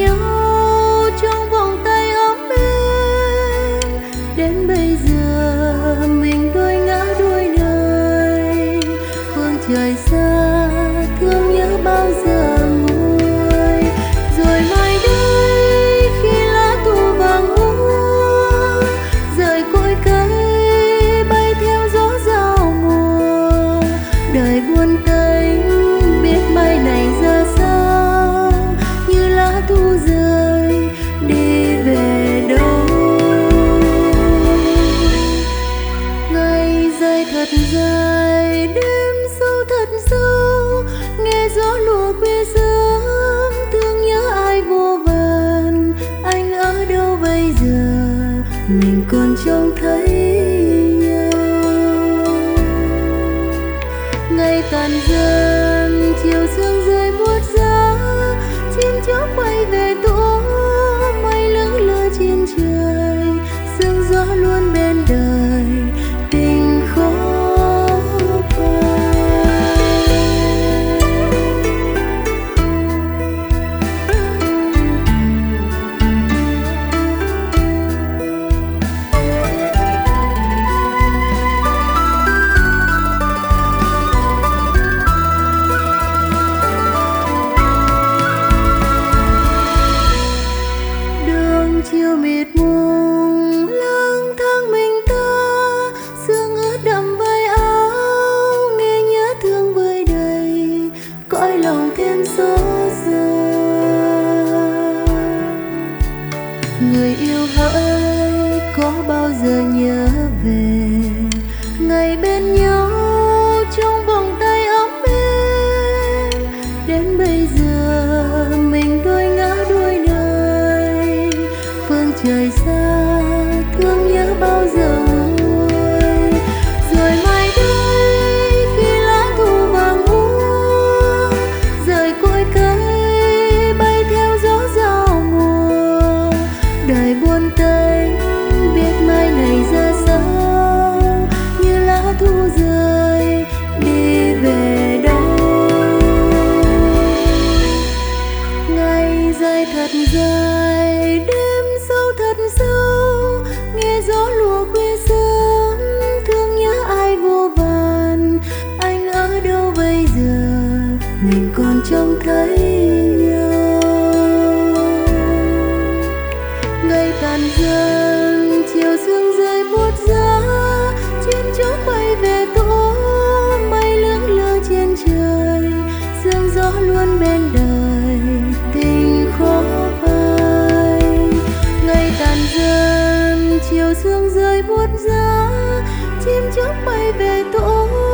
nhau trong vòng tay ấm êm. Đến bây giờ mình đôi ngã đôi nơi, phương trời xa thương nhớ bao giờ nguôi. Rồi mai đây khi lá thu vàng úa, rời cội cây bay theo gió giao mùa. Đời buồn tênh biết mai này ra sao, như lá thu rơi đi về đâu. Ngày dài thật dài, đêm sâu thật sâu, nghe gió lùa khuya sớm, thương nhớ ai vô vàn. Anh ở đâu bây giờ, mình còn trông thấy nhau. Ngày tàn dần, chiều sương rơi buốt giá, chim chóc bay về tổ, mây lững lờ trên trời, sương gió luôn bên đời, tình khó phai. Đường chiều mịt mùng lang thang mình ta, sương ướt đậm vai áo, nghe nhớ thương vơi đầy, cõi lòng thêm xót xa. Người yêu hỡi có bao giờ nhớ về ngày bên nhau trong vòng tay ấm êm. Đến bây giờ mình đôi ngã đôi nơi, phương trời xa thương nhớ bao giờ nguôi. Rồi mai đây khi lá thu vàng úa, rời cội cây bay theo gió giao mùa. Đời buồn tênh biết mai này ra sao, như lá thu rơi đi về đâu. Ngày dài thật dài, đêm sâu thật sâu, nghe gió lùa khuya sớm, thương nhớ ai vô vàn. Anh ở đâu bây giờ, mình còn trông thấy nhau. Ngày tàn dần, chiều sương rơi buốt giá, chim chóc bay về tổ, mây lững lờ trên trời, sương gió luôn bên đời, tình khó phai. Ngày tàn dần, chiều sương rơi buốt giá, chim chóc bay về tổ,